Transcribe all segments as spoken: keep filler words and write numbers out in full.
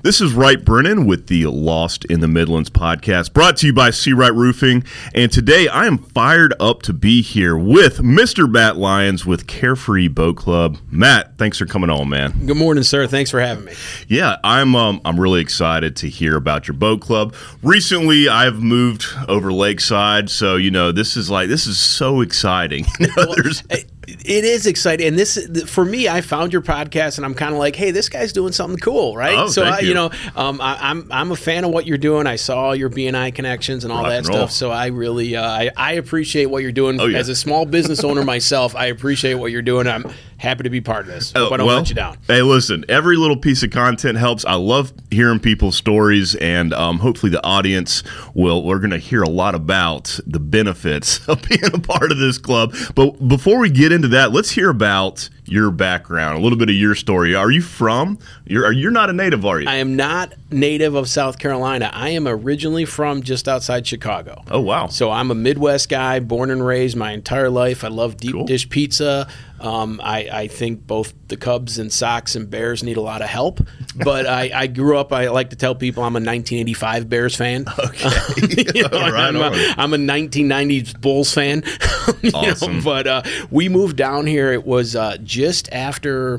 This is Wright Brennan with the Lost in the Midlands podcast, brought to you by Seawright Roofing. And today I am fired up to be here with Mister Matt Lyons with Carefree Boat Club. Matt, thanks for coming on, man. Good morning, sir. Thanks for having me. Yeah, I'm um, I'm really excited to hear about your boat club. Recently, I've moved over Lakeside, so you know this is like this is so exciting. Well, it is exciting, and this for me. I found your podcast, and I'm kind of like, hey, this guy's doing something cool, right? Oh, so thank I, you. you know, um, I, I'm I'm a fan of what you're doing. I saw your B and I connections and all Rock that and roll. stuff. So I really uh, I, I appreciate what you're doing. Oh, yeah. As a small business owner myself, I appreciate what you're doing. I'm happy to be part of this. Hope Oh, I don't well, let you down. Hey, listen, every little piece of content helps. I love hearing people's stories, and um, hopefully the audience will, we're going to hear a lot about the benefits of being a part of this club. But before we get into that, let's hear about your background, a little bit of your story. Are you from, you're, you're not a native, are you? I am not native of South Carolina. I am originally from just outside Chicago. Oh, wow. So I'm a Midwest guy, born and raised my entire life. I love deep Cool. dish pizza. Um, I, I think both the Cubs and Sox and Bears need a lot of help. But I, I grew up, I like to tell people I'm a nineteen eighty-five Bears fan. Okay. You know, All right, I'm, all a, right. I'm a nineteen nineties Bulls fan. You know, Awesome. but uh, we moved down here. It was uh, just after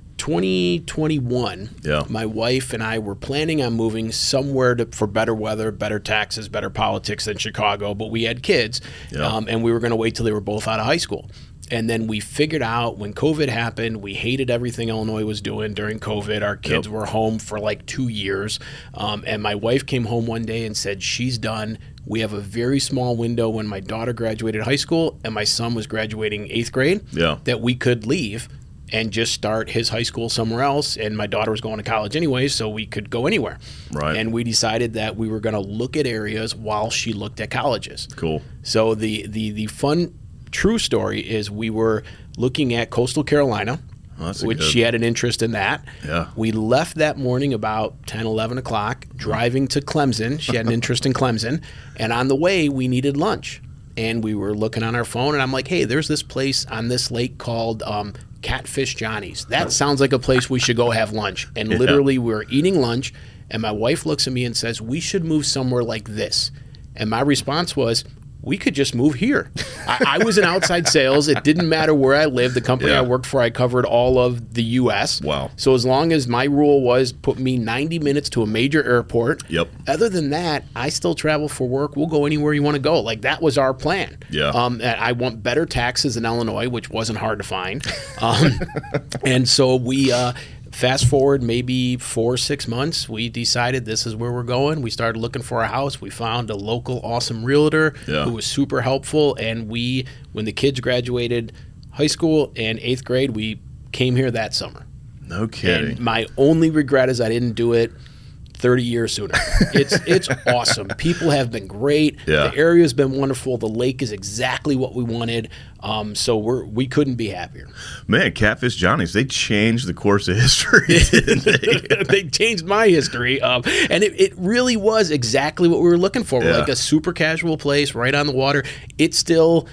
twenty twenty-one. Yeah. My wife and I were planning on moving somewhere to, for better weather, better taxes, better politics than Chicago, but we had kids, Yeah. um, and we were going to wait till they were both out of high school. And then we figured out when COVID happened, we hated everything Illinois was doing during COVID. Our kids Yep. were home for like two years. Um, and my wife came home one day and said, she's done. We have a very small window when my daughter graduated high school and my son was graduating eighth grade Yeah. that we could leave and just start his high school somewhere else. And my daughter was going to college anyway, so we could go anywhere. Right. And we decided that we were going to look at areas while she looked at colleges. Cool. So the the the fun true story is we were looking at coastal Carolina, Oh, that's a which good- she had an interest in that. Yeah. We left that morning about ten, eleven o'clock, driving to Clemson. She had an interest in Clemson. And on the way, we needed lunch. And we were looking on our phone, and I'm like, hey, there's this place on this lake called um, Catfish Johnny's. That sounds like a place we should go have lunch. And Yeah. literally, we were eating lunch, and my wife looks at me and says, we should move somewhere like this. And my response was, we could just move here. I, I was in outside sales. It didn't matter where I lived. The company Yeah. I worked for, I covered all of the U S Wow. So as long as my rule was put me ninety minutes to a major airport. Yep. Other than that, I still travel for work. We'll go anywhere you want to go. Like that was our plan. Yeah. Um, and I want better taxes in Illinois, which wasn't hard to find. Um, and so we. Uh, Fast forward maybe four or six months, we decided this is where we're going. We started looking for a house. We found a local awesome realtor Yeah. who was super helpful. And we, when the kids graduated high school and eighth grade, we came here that summer. No kidding. And my only regret is I didn't do it thirty years sooner. It's it's awesome. People have been great. Yeah. The area's been wonderful. The lake is exactly what we wanted. Um, so we're we couldn't be happier. Man, Catfish Johnny's, they changed the course of history, didn't they? They changed my history, um, and it, it really was exactly what we were looking for. Yeah. Like a super casual place right on the water. It's still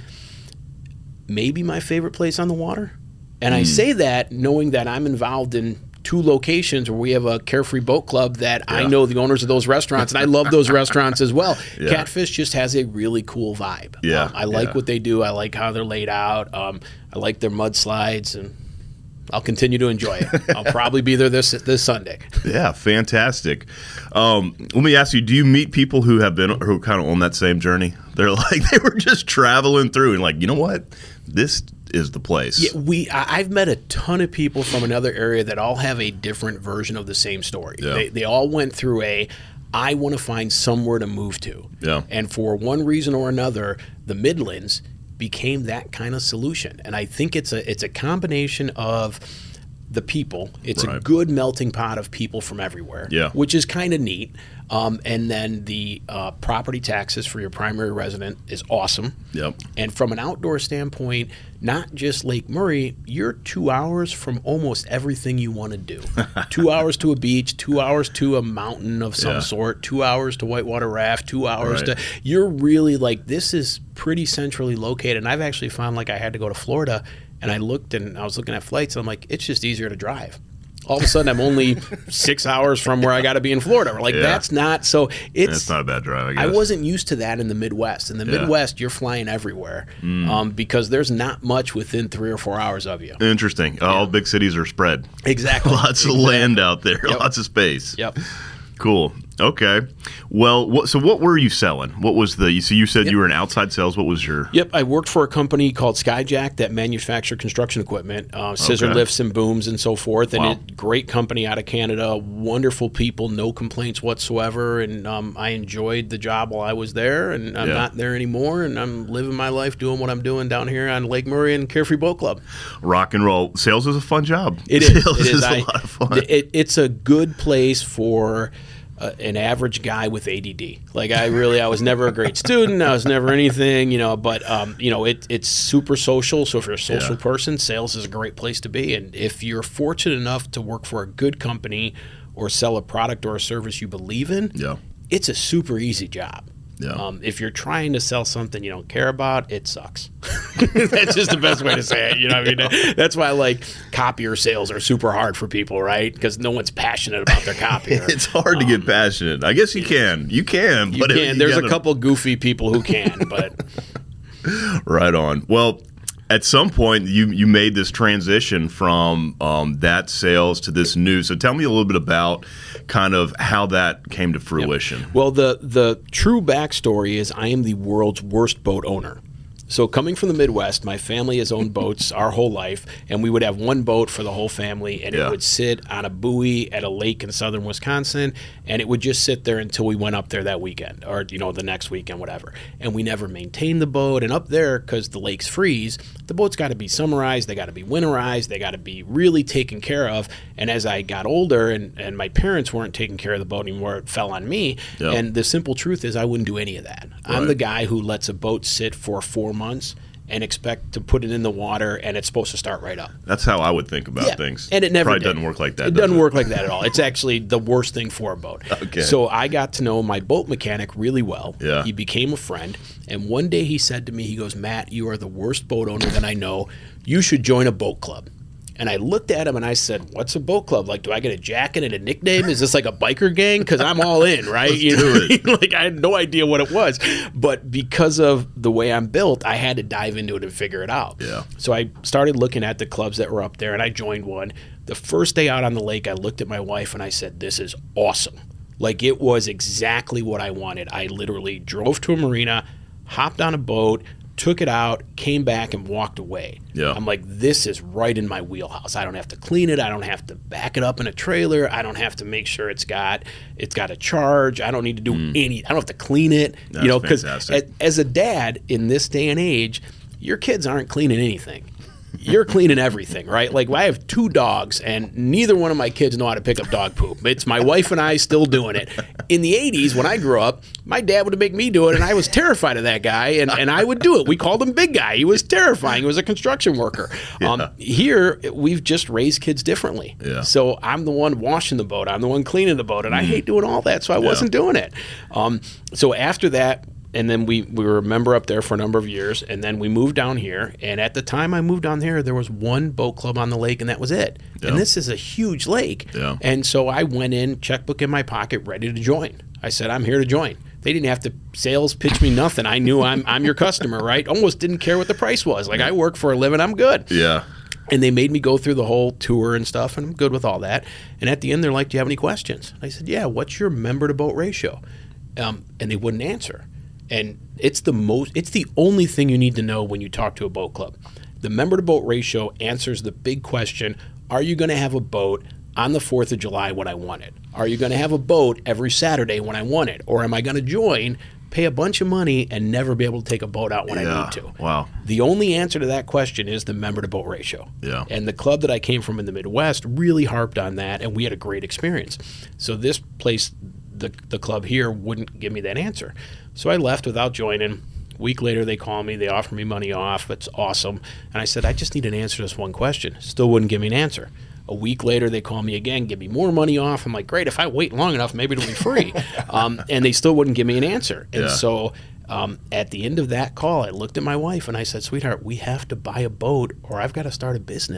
maybe my favorite place on the water. And I say that knowing that I'm involved in two locations where we have a Carefree Boat Club that I Yeah. know the owners of those restaurants, and I love those restaurants as well. Yeah. Catfish just has a really cool vibe. Yeah, Um, I like yeah. what they do. I like how they're laid out. Um, I like their mudslides, and I'll continue to enjoy it. I'll probably be there this this Sunday. Yeah, fantastic. Um, let me ask you: do you meet people who have been who kind of on that same journey? They're like they were just traveling through and like, you know what, this is the place. Yeah, we. I, I've met a ton of people from another area that all have a different version of the same story. Yeah. They they all went through a, I want to find somewhere to move to. Yeah. And for one reason or another, the Midlands became that kind of solution. And I think it's a it's a combination of the people. It's a Right. good melting pot of people from everywhere, Yeah. which is kind of neat. Um, and then the uh, property taxes for your primary resident is awesome. Yep. And from an outdoor standpoint, not just Lake Murray, you're two hours from almost everything you want to do. two hours to a beach, two hours to a mountain of some Yeah. sort, two hours to whitewater raft, two hours Right. to – you're really like – this is pretty centrally located. And I've actually found like I had to go to Florida, and I looked and I was looking at flights, and I'm like, it's just easier to drive. all of a sudden I'm only six hours from where I got to be in Florida. Like, Yeah. that's not, so it's, That's not a bad drive, I guess. I wasn't used to that in the Midwest. In the Yeah. Midwest, you're flying everywhere um, because there's not much within three or four hours of you. Interesting. All big cities are spread. Exactly. Lots of Exactly. land out there. Yep. Lots of space. Yep. Cool. Okay. Well, what, so what were you selling? What was the? So you said Yep. you were in outside sales. What was your? Yep, I worked for a company called Skyjack that manufactured construction equipment, uh, scissor Okay. lifts and booms and so forth. And Wow. it, great company out of Canada, wonderful people, no complaints whatsoever. And um, I enjoyed the job while I was there. And I'm Yeah. not there anymore. And I'm living my life doing what I'm doing down here on Lake Murray and Carefree Boat Club. Rock and roll. Sales is a fun job. It is. Sales It is. a I- lot of fun. It, it's a good place for uh, an average guy with A D D. Like, I really, I was never a great student. I was never anything, you know, but, um, you know, it, it's super social. So if you're a social Yeah. person, sales is a great place to be. And if you're fortunate enough to work for a good company or sell a product or a service you believe in, Yeah. it's a super easy job. Yeah. Um, if you're trying to sell something you don't care about, it sucks. That's just the best way to say it. You know what I mean? That's why, like, copier sales are super hard for people, right? Because no one's passionate about their copier. It's hard to get passionate. I guess you can. You can. You but it- can. you There's a gotta- couple goofy people who can, but Right on. Well, at some point, you you made this transition from um, that sales to this new. So tell me a little bit about kind of how that came to fruition. well, the the true backstory is I am the world's worst boat owner. So coming from the Midwest, my family has owned boats our whole life, and we would have one boat for the whole family, and Yeah. it would sit on a buoy at a lake in southern Wisconsin, and it would just sit there until we went up there that weekend, or you know the next weekend, whatever. And we never maintained the boat. And up there, because the lakes freeze, the boats got to be summerized, they got to be winterized, they got to be really taken care of. And as I got older, and, and my parents weren't taking care of the boat anymore, it fell on me. Yeah. And the simple truth is, I wouldn't do any of that. I'm Right. the guy who lets a boat sit for four months and expect to put it in the water, and it's supposed to start right up. That's how I would think about Yeah, things. and it never Probably did. doesn't work like that. It does doesn't work like that at all. It's actually the worst thing for a boat. Okay. So I got to know my boat mechanic really well. Yeah. He became a friend, and one day he said to me, he goes, "Matt, you are the worst boat owner that I know. You should join a boat club." And I looked at him and I said, "What's a boat club? Like, do I get a jacket and a nickname? Is this like a biker gang? Because I'm all in, right?" Let's you do know? it. Like, I had no idea what it was. But because of the way I'm built, I had to dive into it and figure it out. Yeah. So I started looking at the clubs that were up there, and I joined one. The first day out on the lake, I looked at my wife and I said, "This is awesome." Like, it was exactly what I wanted. I literally drove to a marina, hopped on a boat, took it out, came back, and walked away. Yeah. I'm like, this is right in my wheelhouse. I don't have to clean it. I don't have to back it up in a trailer. I don't have to make sure it's got it's got a charge. I don't need to do any. I don't have to clean it. That's you know, because fantastic. as a dad in this day and age, your kids aren't cleaning anything. You're cleaning everything, right? Like, I have two dogs, and neither one of my kids know how to pick up dog poop. It's my wife and I still doing it. In the eighties, when I grew up, my dad would make me do it, and I was terrified of that guy, and, and I would do it. We called him Big Guy. He was terrifying. He was a construction worker. Um, here, we've just raised kids differently. Yeah. So I'm the one washing the boat. I'm the one cleaning the boat, and I hate doing all that, so I wasn't doing it. Um, so after that, and then we, we were a member up there for a number of years, and then we moved down here. And at the time I moved down here, there was one boat club on the lake, and that was it. Yeah. And this is a huge lake. Yeah. And so I went in, checkbook in my pocket, ready to join. I said, "I'm here to join." They didn't have to sales pitch me nothing. I knew I'm I'm your customer, right? Almost didn't care what the price was. Like, I work for a living, I'm good. Yeah. And they made me go through the whole tour and stuff, and I'm good with all that. And at the end, they're like, "Do you have any questions?" I said, "Yeah, what's your member to boat ratio?" Um, and they wouldn't answer. And it's the most, it's the only thing you need to know when you talk to a boat club. The member to boat ratio answers the big question: are you going to have a boat on the fourth of July when I want it? Are you going to have a boat every Saturday when I want it? Or am I going to join, pay a bunch of money, and never be able to take a boat out when I Yeah. need to? Wow. The only answer to that question is the member to boat ratio. Yeah. And the club that I came from in the Midwest really harped on that, and we had a great experience. So this place, the the club here, wouldn't give me that answer. So I left without joining. A week later, they call me. They offer me money off. It's awesome. And I said, "I just need an answer to this one question." Still wouldn't give me an answer. A week later, they call me again, give me more money off. I'm like, "Great, if I wait long enough, maybe it'll be free." um, and they still wouldn't give me an answer. And Yeah. so um, at the end of that call, I looked at my wife and I said, "Sweetheart, we have to buy a boat or I've got to start a business."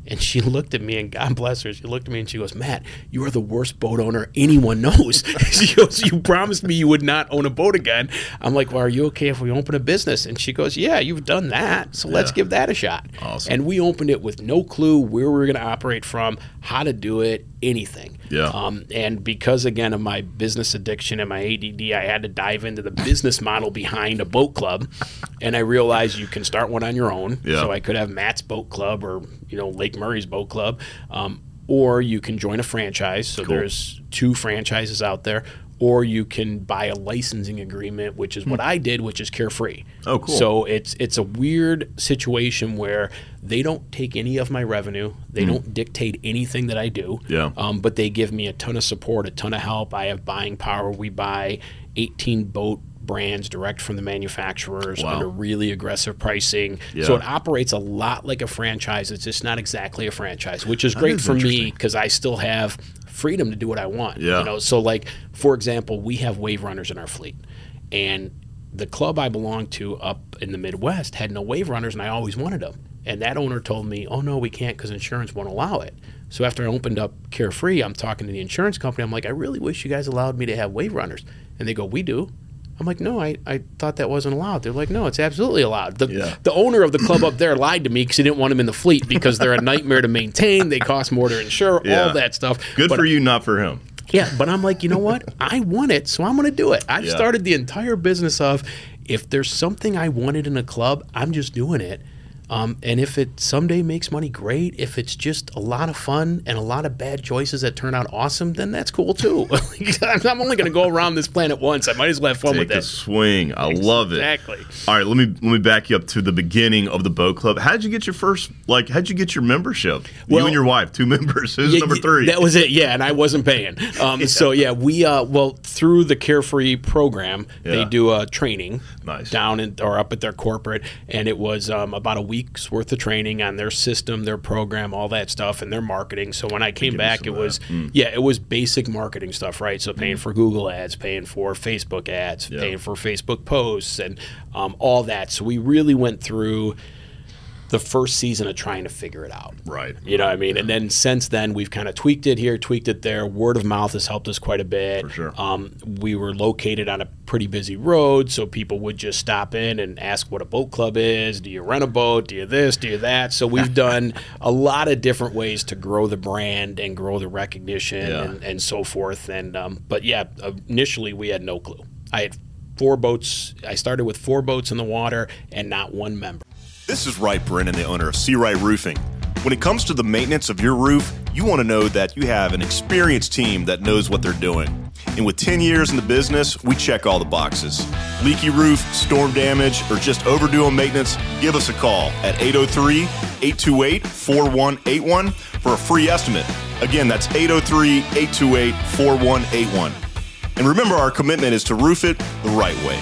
And she looked at me, and God bless her, she looked at me and she goes, Matt, you are the worst boat owner anyone knows. She goes, you promised me you would not own a boat again. I'm like, well, are you okay if we open a business? And she goes, yeah, you've done that, so let's Yeah. give that a shot. Awesome. And we opened it with no clue where we were going to operate from, how to do it, anything. Yeah. Um, and because, again, of my business addiction and my A D D, I had to dive into the business model behind a boat club. And I realized you can start one on your own. Yeah. So I could have Matt's Boat Club or, you know, Lake Murray's Boat Club. Um, or you can join a franchise. So Cool. there's two franchises out there. Or you can buy a licensing agreement, which is what I did, which is Carefree. Oh, cool. So it's it's a weird situation where they don't take any of my revenue. They don't dictate anything that I do. Yeah. Um, but they give me a ton of support, a ton of help. I have buying power. We buy eighteen boat brands direct from the manufacturers Wow. under really aggressive pricing. Yeah. So it operates a lot like a franchise. It's just not exactly a franchise, which is That great is for me interesting. because I still have freedom to do what I want. Yeah. You know, so like for example, we have wave runners in our fleet, and the club I belong to up in the Midwest had no wave runners, and I always wanted them. And that owner told me, "Oh no, we can't because insurance won't allow it." So after I opened up Carefree, I'm talking to the insurance company. I'm like, "I really wish you guys allowed me to have wave runners." And they go, "We do." I'm like, no, I, I thought that wasn't allowed. They're like, no, it's absolutely allowed. The, Yeah. the owner of the club up there lied to me because he didn't want them in the fleet because they're a nightmare to maintain. They cost more to insure, Yeah. all that stuff. Good But- for you, not for him. Yeah, but I'm like, you know what? I want it, so I'm going to do it. I've Yeah. started the entire business of if there's something I wanted in a club, I'm just doing it. Um, and if it someday makes money, great. If it's just a lot of fun and a lot of bad choices that turn out awesome, then that's cool too. I'm only going to go around this planet once. I might as well have fun Take with a it. swing. I love it. Exactly. All right, let me let me back you up to the beginning of the boat club. How did you get your first? Like, how'd you get your membership? you Well- and your wife, two members. Who's Yeah, number yeah, three? That was it. Yeah, and I wasn't paying. Um, So yeah, we uh, well through the Carefree program, Yeah. they do a training Nice. down in, or up at their corporate, and it was um, about a week's worth of training on their system, their program, all that stuff, and their marketing. So when I came give me back, some it of was that. Mm. yeah, it was basic marketing stuff, right? So paying for Google ads, paying for Facebook ads, Yeah. paying for Facebook posts, and um, all that. So we really went through the first season of trying to figure it out. Right. You know what I mean? And then since then, we've kind of tweaked it here, tweaked it there. Word of mouth has helped us quite a bit. For sure. Um, we were located on a pretty busy road, so people would just stop in and ask what a boat club is. Do you rent a boat? Do you this? Do you that? So we've done a lot of different ways to grow the brand and grow the recognition Yeah. and, and so forth. And um, but yeah, initially we had no clue. I had four boats. I started with four boats in the water and not one member. This is Wright Brennan, the owner of Sea Right Roofing. When it comes to the maintenance of your roof, you want to know that you have an experienced team that knows what they're doing. And with ten years in the business, we check all the boxes. Leaky roof, storm damage, or just overdue on maintenance, give us a call at eight oh three, eight two eight, four one eight one for a free estimate. Again, that's eight oh three, eight two eight, four one eight one. And remember, our commitment is to roof it the right way.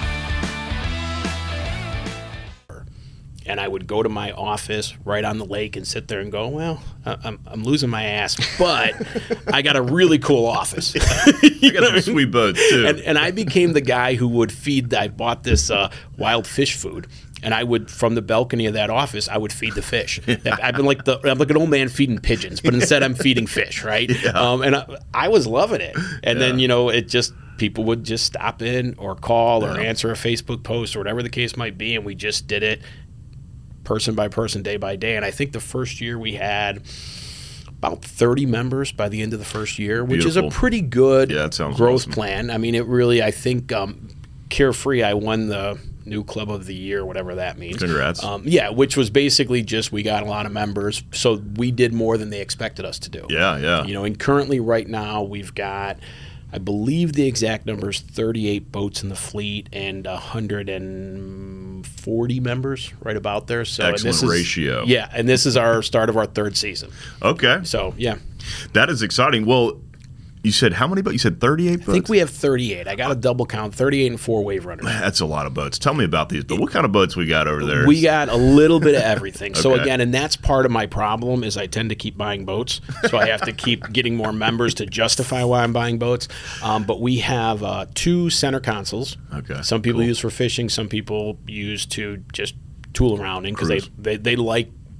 And I would go to my office right on the lake and sit there and go, well, I- I'm, I'm losing my ass, but I got a really cool office. You got some sweet boats too. and, and I became the guy who would feed, I bought this uh, wild fish food. And I would, from the balcony of that office, I would feed the fish. I've been like the, I'm like an old man feeding pigeons, but instead I'm feeding fish, right? Yeah. Um, and I, I was loving it. And then, Yeah. you know, it just, people would just stop in or call or Yeah. answer a Facebook post or whatever the case might be. And we just did it person by person, day by day. And I think the first year we had about thirty members by the end of the first year, which is a Beautiful. pretty good Yeah, that sounds growth awesome. plan. I mean, it really, I think um, Carefree, I won the new club of the year, whatever that means. Congrats. Um, yeah, which was basically just we got a lot of members, so we did more than they expected us to do. yeah, yeah. You know, and currently right now we've got, I believe the exact number is thirty-eight boats in the fleet and one hundred forty members right about there. So and Excellent this is, ratio. Yeah, and this is our start of our third season. Okay. So, yeah. That is exciting. Well, you said how many boats? You said thirty-eight boats? I think we have thirty-eight. I got a double count, thirty-eight and four wave runners. That's a lot of boats. Tell me about these. But what kind of boats we got over there? We got a little bit of everything. So Okay. again, and that's part of my problem is I tend to keep buying boats. So I have to keep getting more members to justify why I'm buying boats. Um, but we have uh, two center consoles. Okay, Some people cool. use for fishing. Some people use to just tool around in because they, Cruise. they, they like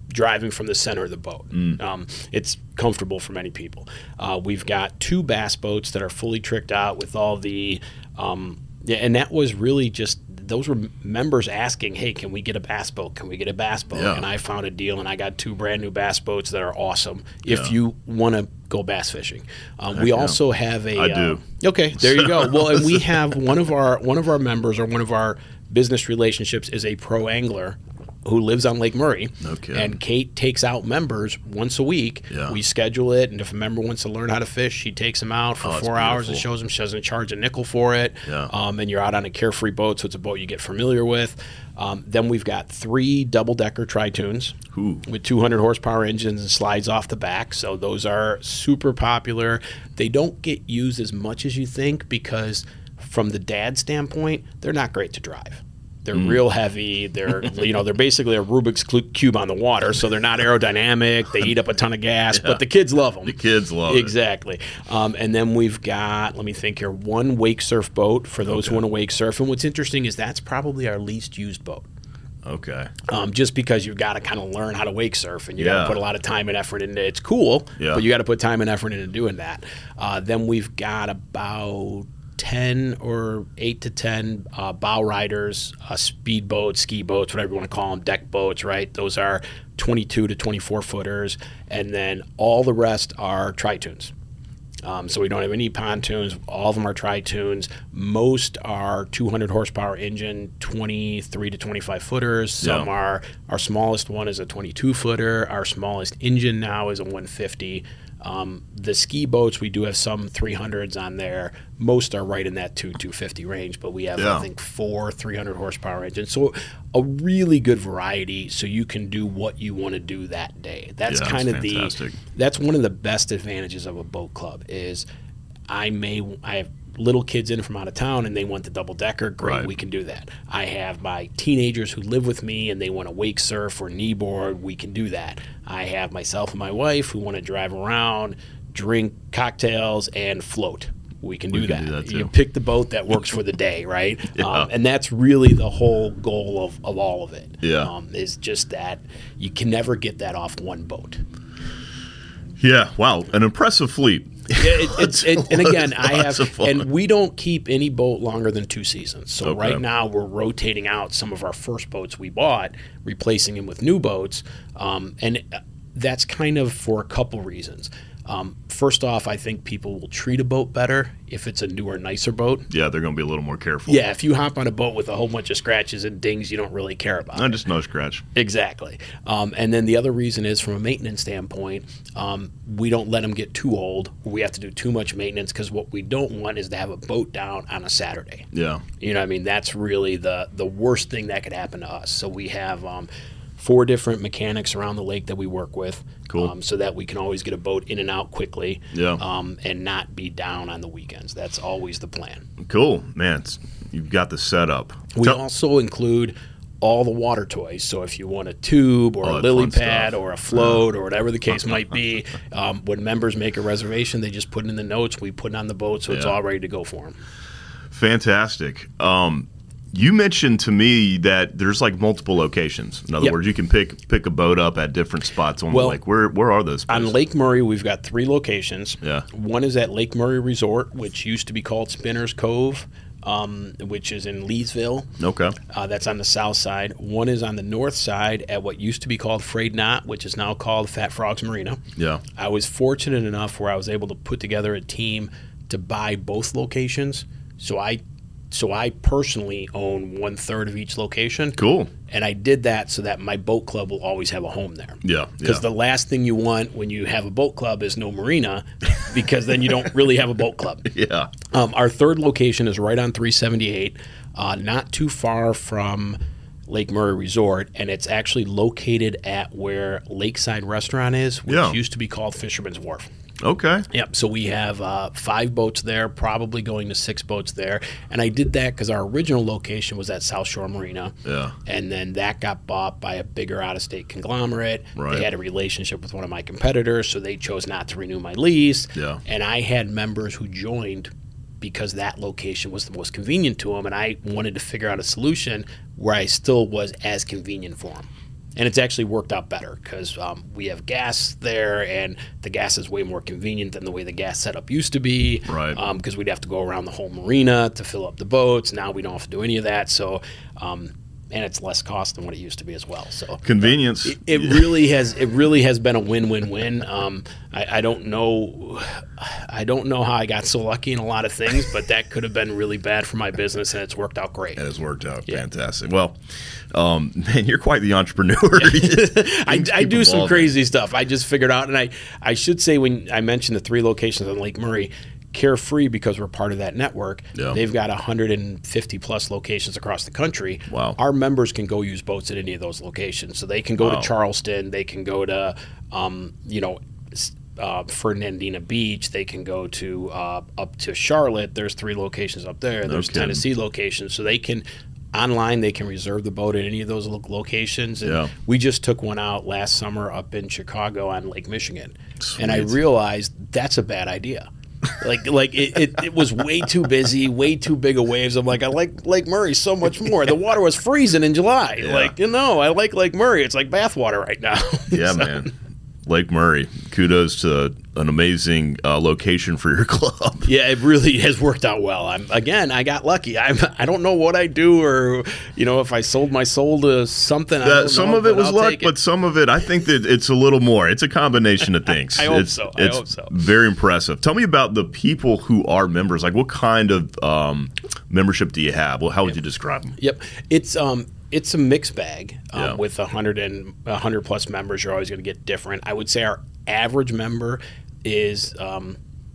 driving from the center of the boat. Mm. Um, it's comfortable for many people. Uh, we've got two bass boats that are fully tricked out with all the, um, yeah, and that was really just, those were members asking, hey, can we get a bass boat? Can we get a bass boat? Yeah. And I found a deal, and I got two brand new bass boats that are awesome if Yeah. you want to go bass fishing. Um, we also have a. I do. Uh, okay, there you go. Well, and we have one of our one of our members or one of our business relationships is a pro angler who lives on Lake Murray. Okay. And Kate takes out members once a week. Yeah. We schedule it, and if a member wants to learn how to fish, she takes them out for Oh, that's four hours and beautiful. shows them. She doesn't charge a nickel for it. Yeah. Um, and you're out on a carefree boat, so it's a boat you get familiar with. Um, then we've got three double-decker Tri-Tunes Ooh. with two hundred horsepower engines and slides off the back. So those are super popular. They don't get used as much as you think because from the dad standpoint, they're not great to drive. They're Mm. real heavy. They're you know they're basically a Rubik's cube on the water, so they're not aerodynamic. They eat up a ton of gas, Yeah. but the kids love them. The kids love it. Exactly. Um, and then we've got, let me think here, one wake surf boat for those who Okay. want to wake surf. And what's interesting is that's probably our least used boat. Okay. Um, just because you've got to kind of learn how to wake surf and you got Yeah. to put a lot of time and effort into it. It's cool, Yeah. but you got to put time and effort into doing that. Uh, then we've got about ten or eight to ten uh, bow riders, uh, speed boats, ski boats, whatever you want to call them, deck boats, right? Those are twenty-two to twenty-four footers. And then all the rest are Tri-Tunes. Um, so we don't have any pontoons. All of them are Tri-Tunes. Most are two hundred horsepower engine, twenty-three to twenty-five footers. Some Yeah. are, our smallest one is a twenty-two footer. Our smallest engine now is a one fifty. Um, the ski boats, we do have some three hundreds on there. Most are right in that two, two fifty range, but we have, Yeah. I think, four three hundred horsepower engines. So a really good variety so you can do what you want to do that day. That's Yeah, kind that's of the, fantastic. that's one of the best advantages of a boat club is I may, I have little kids in from out of town and they want the double decker, great, Right. we can do that. I have my teenagers who live with me and they want to wake surf or kneeboard, we can do that. I have myself and my wife who want to drive around, drink cocktails, and float. We can do We can that. do that, too. You pick the boat that works for the day, right? Yeah. Um, and that's really the whole goal of, of all of it. Yeah. Um, is just that you can never get that off one boat. Yeah. Wow. An impressive fleet. Yeah, it, it's it, and again, I Lots have, of fun. and we don't keep any boat longer than two seasons. So Okay. right now we're rotating out some of our first boats we bought, replacing them with new boats, um, and that's kind of for a couple reasons. Um, first off, I think people will treat a boat better if it's a newer, nicer boat. Yeah, they're going to be a little more careful. Yeah, if you hop on a boat with a whole bunch of scratches and dings, you don't really care about. Not just no scratch. Exactly. Um, and then the other reason is from a maintenance standpoint, um, we don't let them get too old. We have to do too much maintenance because what we don't want is to have a boat down on a Saturday. Yeah. You know what I mean? That's really the, the worst thing that could happen to us. So we have um, four different mechanics around the lake that we work with. Cool. Um, so that we can always get a boat in and out quickly. Yeah. Um, and not be down on the weekends. That's always the plan. Cool. Man, it's, you've got the setup. We Tell- also include all the water toys. So if you want a tube or All a that lily fun pad stuff. or a float or whatever the case might be, um, when members make a reservation, they just put it in the notes. We put it on the boat, so it's Yeah. all ready to go for them. Fantastic. Um, you mentioned to me that there's like multiple locations. In other Yep. words, you can pick pick a boat up at different spots on Well, the lake. Where where are those On places? Lake Murray, we've got three locations. Yeah. One is at Lake Murray Resort, which used to be called Spinners Cove, um, which is in Leesville. Okay. Uh, that's on the south side. One is on the north side at what used to be called Frayed Knot, which is now called Fat Frogs Marina. Yeah. I was fortunate enough where I was able to put together a team to buy both locations. So I so I personally own one third of each location. Cool. And I did that so that my boat club will always have a home there. Yeah. Because Yeah. the last thing you want when you have a boat club is no marina, because then you don't really have a boat club. yeah. Um, our third location is right on three seventy-eight, uh, not too far from Lake Murray Resort, and it's actually located at where Lakeside Restaurant is, which Yeah. used to be called Fisherman's Wharf. Okay. Yep. So we have uh, five boats there, probably going to six boats there. And I did that because our original location was at South Shore Marina. Yeah. And then that got bought by a bigger out-of-state conglomerate. Right. They had a relationship with one of my competitors, so they chose not to renew my lease. Yeah. And I had members who joined because that location was the most convenient to them, and I wanted to figure out a solution where I still was as convenient for them. And it's actually worked out better because um, we have gas there, and the gas is way more convenient than the way the gas setup used to be. Right. Because um, we'd have to go around the whole marina to fill up the boats. Now we don't have to do any of that. So, um, and it's less cost than what it used to be as well. So convenience. It, it really has. It really has been a win-win-win. Um, I, I don't know. I don't know how I got so lucky in a lot of things, but that could have been really bad for my business, and it's worked out great. It has worked out Yeah. fantastic. Well, um, man, you're quite the entrepreneur. I, I do some crazy stuff. I just figured out, and I, I should say when I mentioned the three locations on Lake Murray, Carefree, because we're part of that network, Yeah. they've got one hundred fifty plus locations across the country. Wow. Our members can go use boats at any of those locations. So they can go Wow. to Charleston, they can go to, um, you know, uh, Fernandina Beach, they can go to uh, up to Charlotte. There's three locations up there. There's kidding. Tennessee locations. So they can, online, they can reserve the boat at any of those lo- locations. And Yeah. we just took one out last summer up in Chicago on Lake Michigan. And I Sweet. realized that's a bad idea. like like it, it, it was way too busy, way too big of waves. I'm like, I like Lake Murray so much more. The water was freezing in July. Yeah. Like, you know, I like Lake Murray. It's like bathwater right now. Yeah, So, man. Lake Murray. Kudos to an amazing uh, location for your club. Yeah, it really has worked out well. I'm again, I got lucky. I'm I don't know what I do, or you know, if I sold my soul to something. I Uh, don't some know, of it but was I'll luck, take it. but some of it, I think that it's a little more. It's a combination of things. I hope it's, so. I It's hope so. very impressive. Tell me about the people who are members. Like, what kind of um, membership do you have? Well, how would you describe them? Yep, it's um, it's a mixed bag. Um, Yeah. With a hundred and a hundred plus members, you're always going to get different. I would say our average member is um,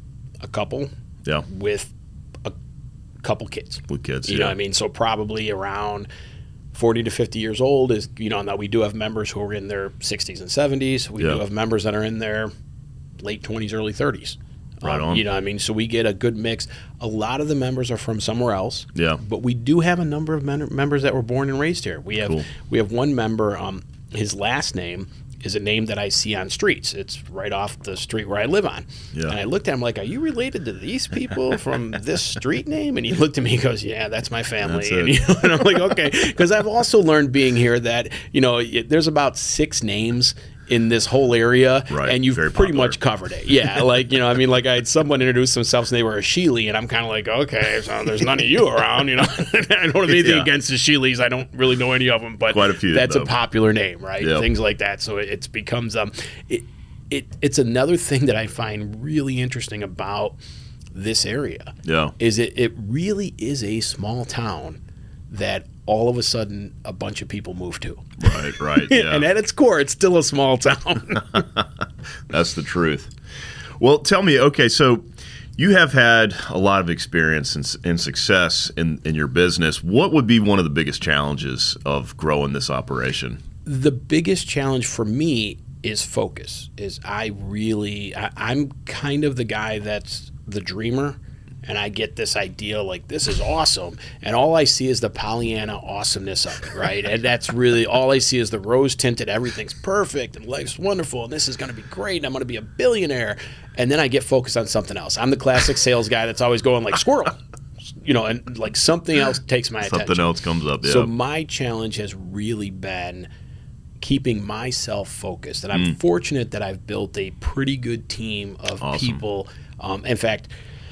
a couple Yeah, with a couple kids. with kids. You yeah. know what I mean? So probably around forty to fifty years old is, you know, now we do have members who are in their sixties and seventies. We Yeah. do have members that are in their late twenties, early thirties. Right Um, on. You know what I mean? So we get a good mix. A lot of the members are from somewhere else. Yeah. But we do have a number of men- members that were born and raised here. We have Cool. we have one member, um, his last name is a name that I see on streets. It's right off the street where I live on. Yeah. And I looked at him like, are you related to these people from this street name? And he looked at me and goes, yeah, that's my family. That's and, it. you know, and I'm like, okay. Because I've also learned being here that, you know, it, there's about six names in this whole area, Right. and you've Very pretty popular. much covered it. Yeah, like, you know, I mean, like I had someone introduce themselves and they were a Sheely, and I'm kind of like, okay, so there's none of you around, you know. I don't have anything Yeah. against the Sheelys. I don't really know any of them, but Quite a few, that's though. a popular name, right? Yep. Things like that. So it, it becomes um, it, it it's another thing that I find really interesting about this area. Yeah. is it it really is a small town that all of a sudden a bunch of people move to. Right, right. Yeah. And at its core, it's still a small town. That's the truth. Well, tell me, okay, so you have had a lot of experience and, and success in, in your business. What would be one of the biggest challenges of growing this operation? The biggest challenge for me is focus. Is I really, I, I'm kind of the guy that's the dreamer, and I get this idea like, this is awesome, and all I see is the Pollyanna awesomeness of it, right? And that's really all I see is the rose tinted, everything's perfect and life's wonderful and this is going to be great and I'm going to be a billionaire. And then I get focused on something else. I'm the classic sales guy that's always going like squirrel, you know, and like something else takes my Something attention. else comes up, yeah. So my challenge has really been keeping myself focused, and I'm Mm. fortunate that I've built a pretty good team of Awesome. people. Um, in fact,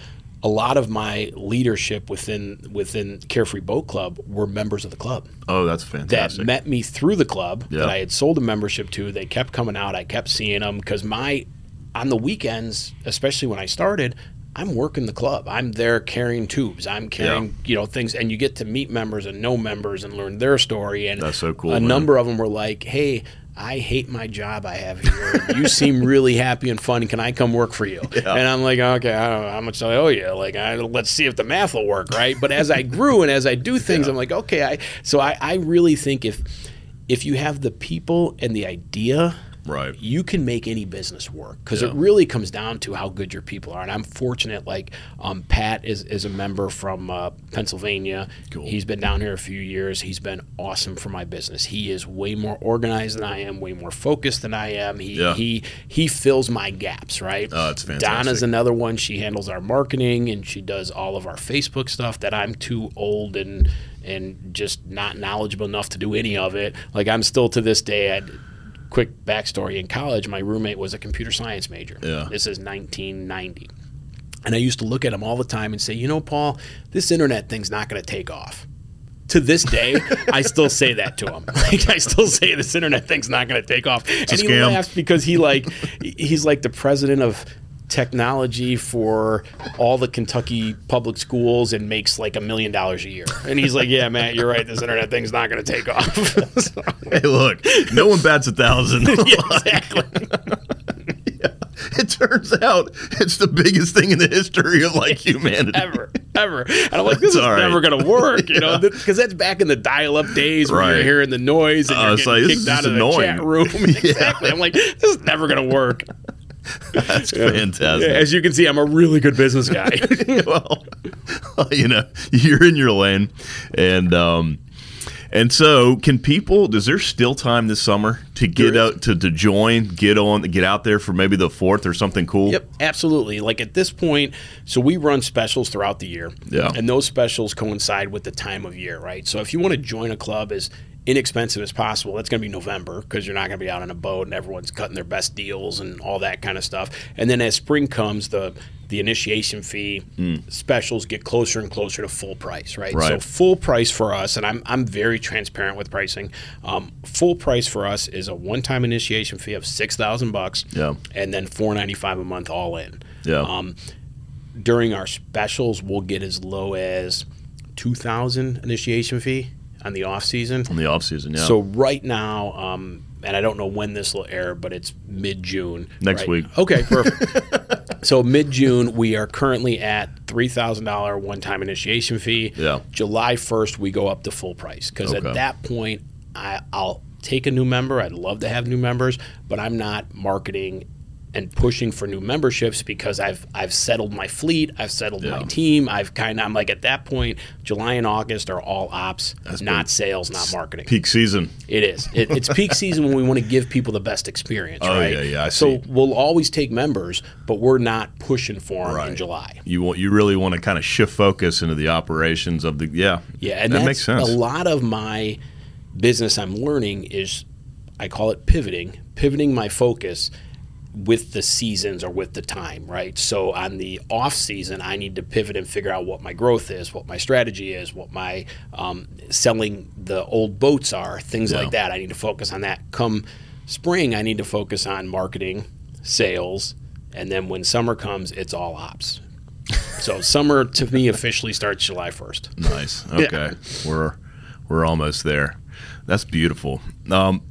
a lot of my leadership within within Carefree Boat Club were members of the club oh, that's that fantastic. met me through the club Yeah. that I had sold a membership to. They kept coming out. I kept seeing them because my on the weekends, especially when I started, I'm working the club. I'm there carrying tubes. I'm carrying, Yeah. you know, things, and you get to meet members and know members and learn their story. And That's so cool, a man. number of them were like, "Hey, I hate my job I have here. You seem really happy and fun. Can I come work for you?" Yeah. And I'm like, "Okay, I don't know how much do I owe you. Like, I, let's see if the math will work, right?" But as I grew and as I do things, Yeah. I'm like, "Okay." I so I, I really think if if you have the people and the idea, Right. you can make any business work because Yeah. it really comes down to how good your people are. And I'm fortunate, like um, Pat is, is a member from uh, Pennsylvania. Cool. He's been down here a few years. He's been awesome for my business. He is way more organized than I am, way more focused than I am. He Yeah. he he fills my gaps, right? Oh, that's fantastic. Donna's another one. She handles our marketing and she does all of our Facebook stuff that I'm too old and and just not knowledgeable enough to do any of it. Like I'm still to this day, I'd, quick backstory, in college, my roommate was a computer science major. Yeah. This is nineteen ninety. And I used to look at him all the time and say, you know, Paul, this internet thing's not going to take off. To this day, I still say that to him. Like, I still say this internet thing's not going to take off. It's and a he scam. laughs because he like he's like the president of technology for all the Kentucky public schools and makes like a million dollars a year. And he's like, yeah, Matt, you're right. This internet thing's not going to take off. So, Hey, look, no one bats a thousand. yeah, exactly. Yeah. It turns out it's the biggest thing in the history of like humanity. ever, ever. And I'm like, this It's is all right. never going to work, you know, Yeah. because that's back in the dial-up days where Right. you're hearing the noise and I you're was getting like, this kicked is out just of the annoying. chat room. Exactly. Yeah. I'm like, this is never going to work. That's fantastic. Yeah, as you can see, I'm a really good business guy. Well, you know, you're in your lane, and um, and so can people? Is there still time this summer to get There is. out to, to join, get on, get out there for maybe the fourth or something cool? Yep, absolutely. Like at this point, so we run specials throughout the year. Yeah. And those specials coincide with the time of year, right? So if you want to join a club as inexpensive as possible, that's going to be November because you're not going to be out on a boat and everyone's cutting their best deals and all that kind of stuff. And then as spring comes, the the initiation fee specials get closer and closer to full price, right? Right. So full price for us, and I'm I'm very transparent with pricing. Um, full price for us is a one-time initiation fee of six thousand bucks, Yeah. and then four ninety-five a month all in. Yeah. Um, during our specials, we'll get as low as two thousand initiation fee on the off season. In the off season, yeah. So right now, um, and I don't know when this will air, but it's mid-June. Next right? week. Okay, perfect. So mid-June, we are currently at three thousand dollars one-time initiation fee. Yeah. July first, we go up to full price because Okay. at that point, I, I'll take a new member. I'd love to have new members, but I'm not marketing and pushing for new memberships because I've I've settled my fleet, I've settled Yeah. my team. I've kind of I'm like at that point, July and August are all ops, That's not been sales, not marketing. Peak season. It is. It, it's peak season when we want to give people the best experience, Oh, right? yeah, yeah, I so see. we'll always take members, but we're not pushing for them in Right. July. You want you really want to kind of shift focus into the operations of the yeah. Yeah, and that that's makes sense. a lot of my business I'm learning is I call it pivoting, pivoting my focus with the seasons or with the time, right? So on the off season, I need to pivot and figure out what my growth is, what my strategy is, what my um, selling the old boats are, things Yeah. like that. I need to focus on that. Come spring, I need to focus on marketing, sales, and then when summer comes, it's all ops. So summer to me officially starts July first. Nice. Okay. We're we're almost there. That's beautiful. Um,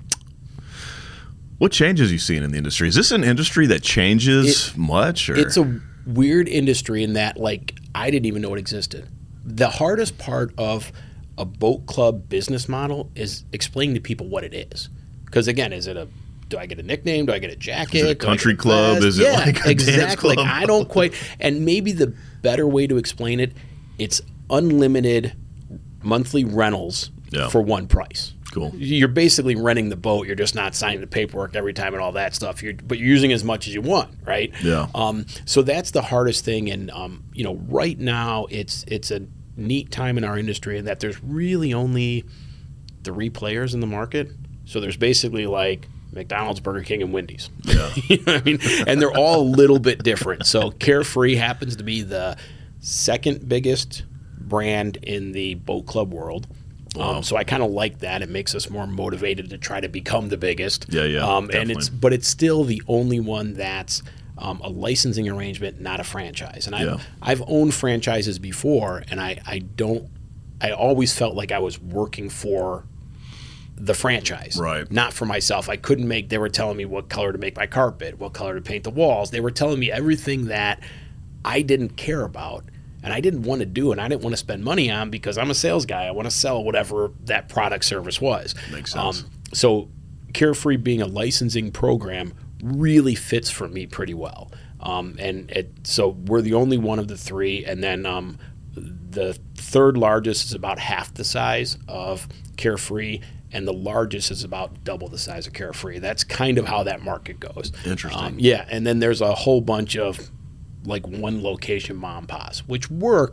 what changes you seen in the industry? Is this an industry that changes It- much? Or? It's a weird industry in that, like, I didn't even know it existed. The hardest part of a boat club business model is explaining to people what it is. Because again, is it a do I get a nickname? Do I get a jacket? Is it a Do I get country club? vest? Is it yeah, like a dance exactly. club? Like, I don't quite. And maybe the better way to explain it, it's unlimited monthly rentals Yeah. for one price. Cool. You're basically renting the boat. You're just not signing the paperwork every time and all that stuff. You're, but you're using as much as you want, right? Yeah. Um, so that's the hardest thing. And um, you know, right now it's it's a neat time in our industry in that there's really only three players in the market. So there's basically like McDonald's, Burger King, and Wendy's. Yeah. You know what I mean? And they're all a little bit different. So Carefree happens to be the second biggest brand in the boat club world. Wow. Um, so I kind of like that. It makes us more motivated to try to become the biggest. Yeah, yeah, Um, and definitely. it's but it's still the only one that's um, a licensing arrangement, not a franchise. And I've Yeah. I've owned franchises before, and I I don't. I always felt like I was working for the franchise, Right. not for myself. I couldn't make. They were telling me what color to make my carpet, what color to paint the walls. They were telling me everything that I didn't care about. And I didn't want to do, and I didn't want to spend money on because I'm a sales guy. I want to sell whatever that product service was. Makes sense. Um, so Carefree being a licensing program really fits for me pretty well. Um, and it, so we're the only one of the three. And then um, the third largest is about half the size of Carefree, and the largest is about double the size of Carefree. That's kind of how that market goes. Interesting. Um, yeah, and then there's a whole bunch of like one location mom and pops, which work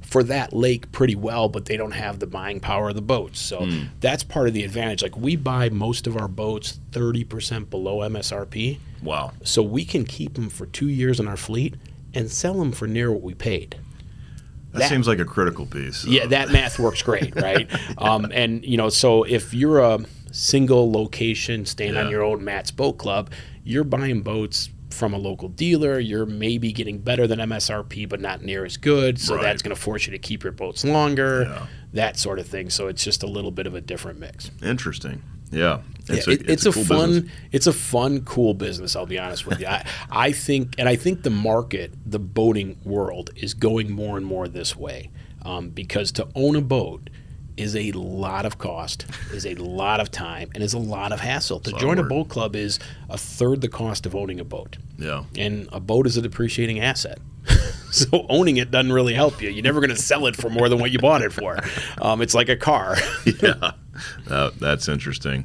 for that lake pretty well, but they don't have the buying power of the boats. So mm. that's part of the advantage. Like we buy most of our boats thirty percent below M S R P. Wow. So we can keep them for two years in our fleet and sell them for near what we paid. That, that seems like a critical piece. Yeah, that math works great, right? um, and, you know, so if you're a single location staying yeah. on your own Matt's Boat Club, you're buying boats from a local dealer. You're maybe getting better than M S R P, but not near as good. So right. that's going to force you to keep your boats longer, yeah. that sort of thing. So it's just a little bit of a different mix. Interesting. Yeah. It's, yeah, a, it, it's, it's a, a cool fun, business. It's a fun, cool business. I'll be honest with you. I, I think, and I think the market, the boating world, is going more and more this way, um, because to own a boat is a lot of cost, is a lot of time, and is a lot of hassle. To join a boat club is a third the cost of owning a boat. Yeah. And a boat is a depreciating asset. So owning it doesn't really help you. You're never going to sell it for more than what you bought it for. Um, it's like a car. Yeah, uh, that's interesting.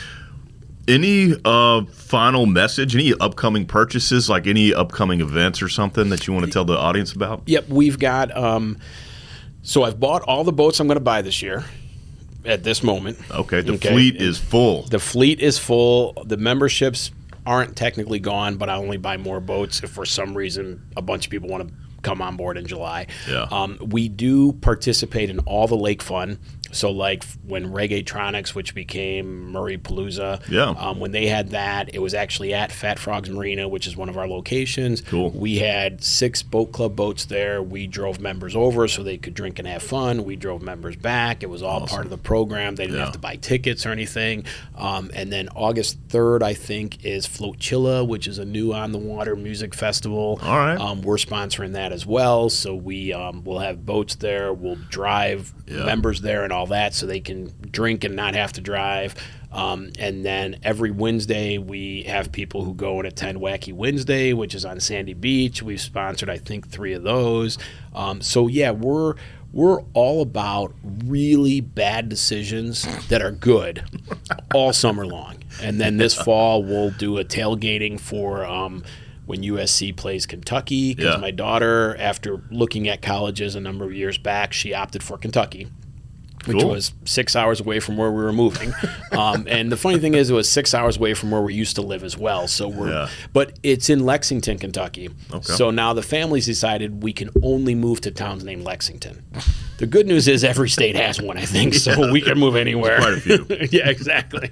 Any uh, final message, any upcoming purchases, like any upcoming events or something that you want to tell the audience about? Yep, we've got um, – so I've bought all the boats I'm going to buy this year at this moment. Okay, the okay. fleet is full. The fleet is full. The memberships aren't technically gone, but I only buy more boats if for some reason a bunch of people want to come on board in July. Yeah. Um, we do participate in all the lake fun. So like when Reggaetronics, which became Murray Palooza, yeah. um, when they had that, it was actually at Fat Frogs Marina, which is one of our locations. Cool. We had six boat club boats there. We drove members over so they could drink and have fun. We drove members back. It was all awesome. part of the program. They didn't yeah. have to buy tickets or anything. Um, and then August third, I think, is Floatchilla, which is a new on-the-water music festival. All right. Um, we're sponsoring that as well. So we um, will have boats there. We'll drive yeah. members there and all that so they can drink and not have to drive. Um, and then every Wednesday we have people who go and attend Wacky Wednesday, which is on Sandy Beach. We've sponsored, I think, three of those. Um, so, yeah, we're we're all about really bad decisions that are good all summer long. And then this fall we'll do a tailgating for um, when U S C plays Kentucky, because yeah. my daughter, after looking at colleges a number of years back, she opted for Kentucky, which cool. was six hours away from where we were moving. Um, and the funny thing is, it was six hours away from where we used to live as well. So we're, yeah. but it's in Lexington, Kentucky. Okay. So now the family's decided we can only move to towns named Lexington. The good news is every state has one, I think, so yeah, we can move anywhere. Quite a few. Yeah, exactly.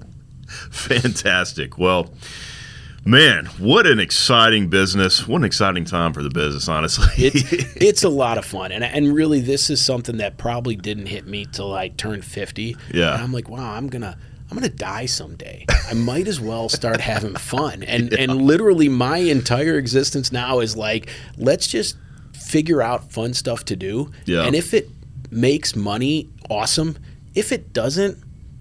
Fantastic. Well, man, what an exciting business. What an exciting time for the business, honestly. it's, it's a lot of fun. And and really, this is something that probably didn't hit me till I turned fifty. Yeah. And I'm like, wow, I'm going to I'm gonna die someday. I might as well start having fun. And, yeah. and literally, my entire existence now is like, let's just figure out fun stuff to do. Yeah. And if it makes money, awesome. If it doesn't,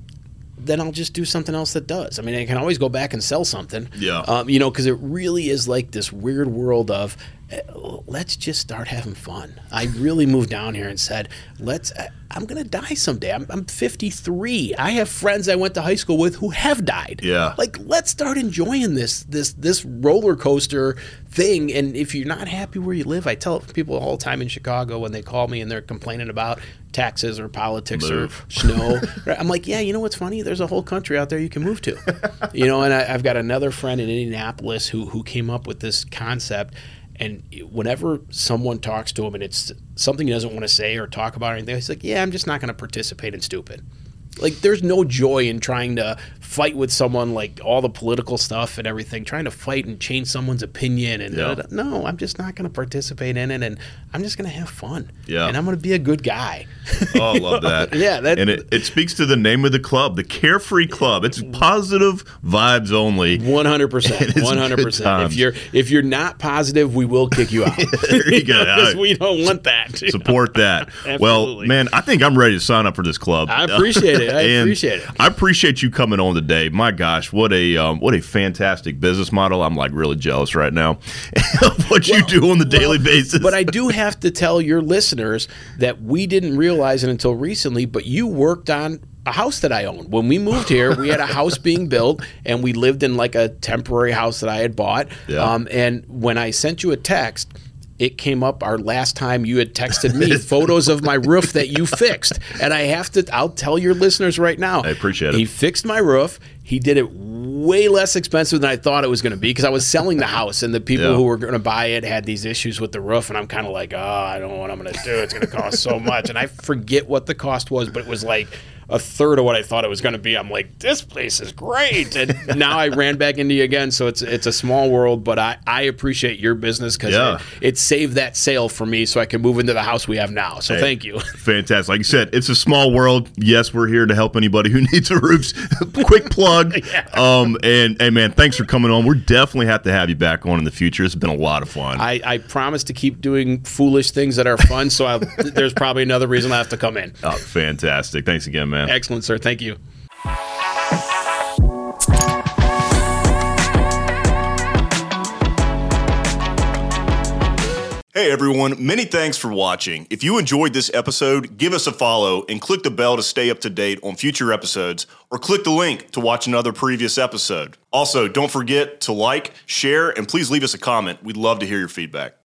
then I'll just do something else that does. I mean, I can always go back and sell something. Yeah. Um, you know, because it really is like this weird world of uh, let's just start having fun. I really moved down here and said, let's. Uh, I'm gonna die someday. I'm, I'm fifty-three. I have friends I went to high school with who have died. Yeah. Like, let's start enjoying this this this roller coaster thing. And if you're not happy where you live, I tell people all the time in Chicago when they call me and they're complaining about taxes or politics Move. or snow. I'm like, yeah, you know what's funny? There's a whole country out there you can move to. You know, and I, I've got another friend in Indianapolis who who came up with this concept. And whenever someone talks to him and it's something he doesn't want to say or talk about or anything, he's like, yeah, I'm just not going to participate in stupid. Like, there's no joy in trying to fight with someone, like all the political stuff and everything, trying to fight and change someone's opinion. And yeah. uh, no, I'm just not going to participate in it, and I'm just going to have fun. Yeah. And I'm going to be a good guy. Oh, I love that. Yeah. That, and it, it speaks to the name of the club, the Carefree Club. It's positive vibes only. one hundred percent. one hundred percent. If you're if you're not positive, we will kick you out. There you go. Because we don't want that. Support that. Absolutely. Well, man, I think I'm ready to sign up for this club. I appreciate it. I and appreciate it. I appreciate you coming on today. My gosh, what a um, what a fantastic business model. I'm like really jealous right now of what well, you do on the well, daily basis. But I do have to tell your listeners that we didn't realize it until recently, but you worked on a house that I own. When we moved here, we had a house being built, and we lived in like a temporary house that I had bought. Yeah. Um, and when I sent you a text, it came up our last time you had texted me photos of my roof that you fixed. And I have to, I'll tell your listeners right now. I appreciate it. He fixed my roof. He did it way less expensive than I thought it was going to be because I was selling the house and the people Yeah. who were going to buy it had these issues with the roof. And I'm kind of like, oh, I don't know what I'm going to do. It's going to cost so much. And I forget what the cost was, but it was like a third of what I thought it was going to be. I'm like, this place is great. And now I ran back into you again. So it's it's a small world, but I, I appreciate your business because Yeah. it, it saved that sale for me so I can move into the house we have now. So Hey, thank you. Fantastic. Like you said, it's a small world. Yes, we're here to help anybody who needs a roof. Quick plug. Yeah. Um, and, and man, thanks for coming on. We're definitely have to have you back on in the future. It's been a lot of fun. I, I promise to keep doing foolish things that are fun, so I'll, there's probably another reason I have to come in. Oh, fantastic. Thanks again, man. Excellent, sir. Thank you. Hey everyone, many thanks for watching. If you enjoyed this episode, give us a follow and click the bell to stay up to date on future episodes, or click the link to watch another previous episode. Also, don't forget to like, share, and please leave us a comment. We'd love to hear your feedback.